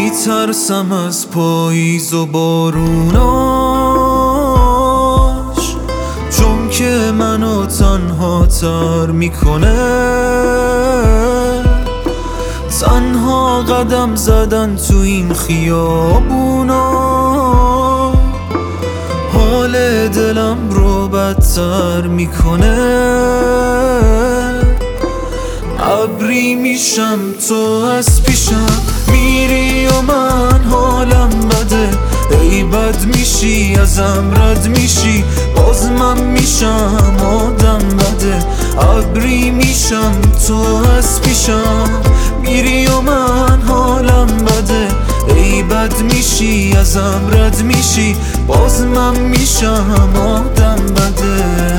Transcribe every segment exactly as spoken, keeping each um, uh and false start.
میترسم از پاییز و باروناش، چون که منو تنها تر میکنه. تنها قدم زدن تو این خیابونا حال دلم رو بدتر میکنه. ابری میشم تو از پیشم میری و من حالم بده، ای بد میشی ازم رد میشی باز من میشم آدم بده. ابری میشم تو از پیشم میری و من حالم بده، ای بد میشی ازم رد میشی باز من میشم آدم بده.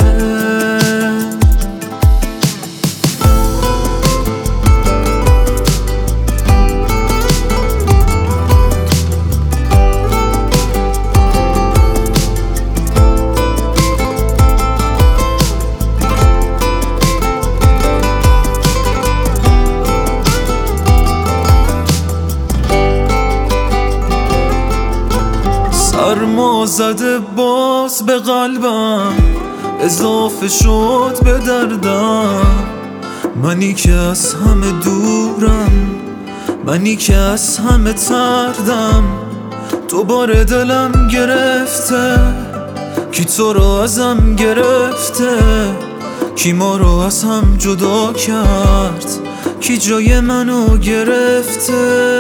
سرما زده باز به قلبم، اضافه شد به دردم. منی که از همه دورم، منی که از همه تردم. دوباره دلم گرفته، کی تو رو ازم گرفته، کی ما رو از هم جدا کرد، کی جای منو گرفته.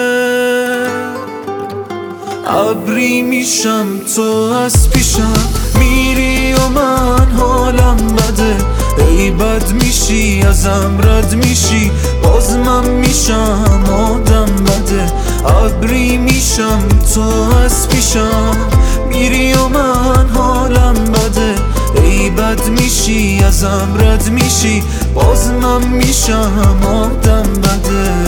ابری میشم تو از پیشم میری و من حالم بده، ای بد میشی ازم رد میشی باز من میشم آدم بده. ابری میشم تو از پیشم میری و من حالم بده، ای بد میشی ازم رد میشی باز من میشم آدم بده.